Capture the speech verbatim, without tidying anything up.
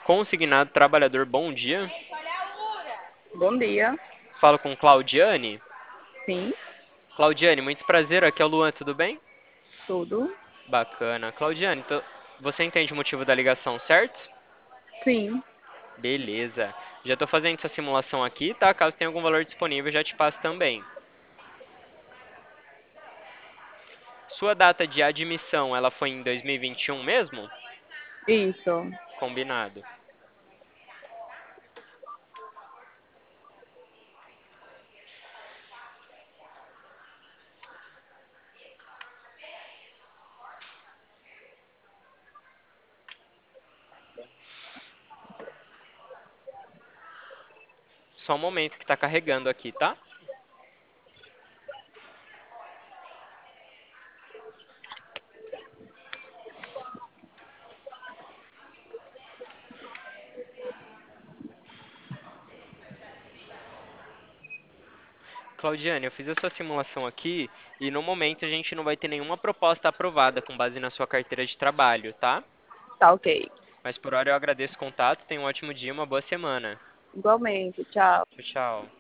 Consignado Trabalhador, bom dia. Bom dia. Falo com Claudiane. Sim, Claudiane, muito prazer, aqui é o Luan, tudo bem? tudo. Bacana. Claudiane, tô- você entende o motivo da ligação, certo? Sim, Beleza. Já estou fazendo essa simulação aqui, tá? Caso tenha algum valor disponível, já te passo também. Sua data de admissão, ela foi em dois mil e vinte e um mesmo? isso. Combinado. Só um momento que está carregando aqui, tá? Claudiane, eu fiz essa simulação aqui e no momento a gente não vai ter nenhuma proposta aprovada com base na sua carteira de trabalho, tá? Tá ok. Mas por hora eu agradeço o contato, tenha um ótimo dia, uma boa semana. Igualmente, tchau. Tchau, tchau.